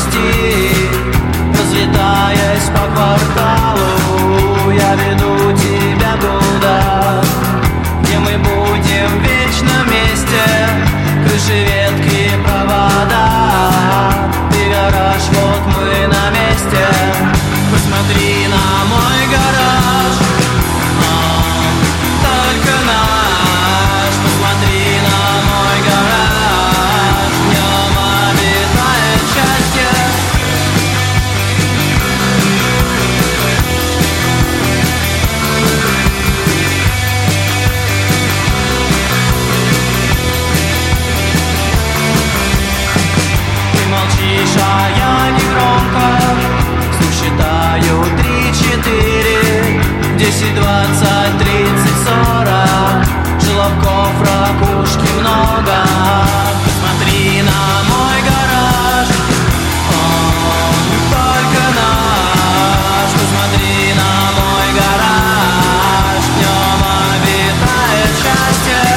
вести. Разлетаясь по кварталу, я веду тебя туда, где мы будем вечно вместе. Крыши, ветки, провода, ты гараж, вот мы на месте. Посмотри на мой гараж, только наш. Посмотри на мой гараж, в нем обитает счастье. Ты молчишь, а я негромко считаю 3, 4, 10, 20, 30, 40. Желобков, ракушки много. Посмотри на мой гараж, он только наш. Посмотри на мой гараж, в нем обитает счастье.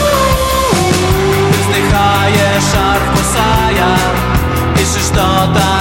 Шар кусая, пишешь что-то